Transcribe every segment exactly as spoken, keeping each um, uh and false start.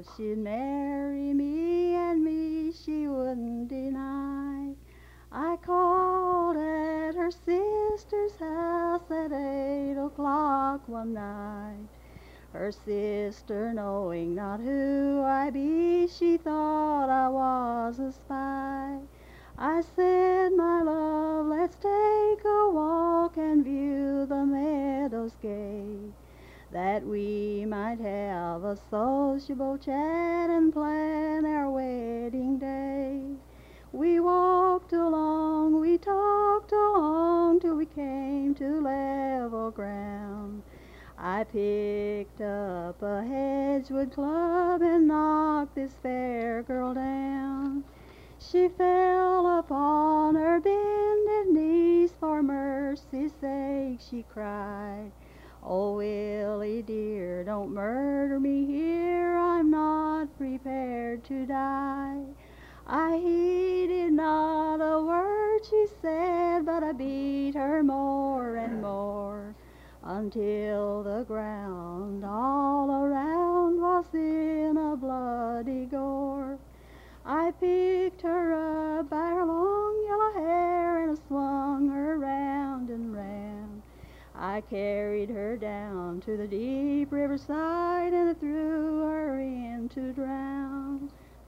she'd marry me, and me she wouldn't deny. I called at her sister's house at eight o'clock one night. Her sister, knowing not who I be, she thought I was a spy. I said, my love, let's take a walk and view the meadows gay, that we might have a sociable chat and plan our wedding day. We walked along, we talked along, till we came to level ground. I picked up a hedgewood club and knocked this fair girl down. She fell upon her bended knees, for mercy's sake she cried. Oh, Willie dear, don't murder me here, I'm not prepared to die. I heeded not a word she said, but I beat her more and more, until the ground all around was in a bloody gore. I picked her up by her long yellow hair, and I swung her round and round. I carried her down to the deep riverside, and I threw her in to drown.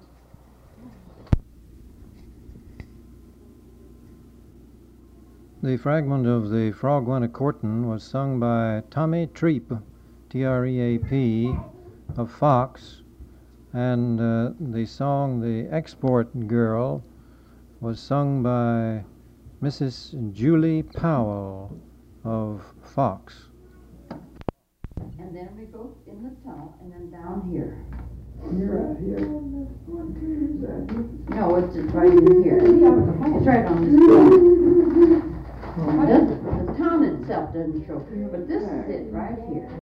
The fragment of the Frog Went A-Courtin' was sung by Tommy Treap, T R E A P, of Fox, and uh, the song The Export Girl was sung by Missus Julie Powell of Fox. And then we go in the tunnel and then down here. Right here. No, it's just right in here. It's right on this corner. The, the town itself doesn't show, but this is it right here.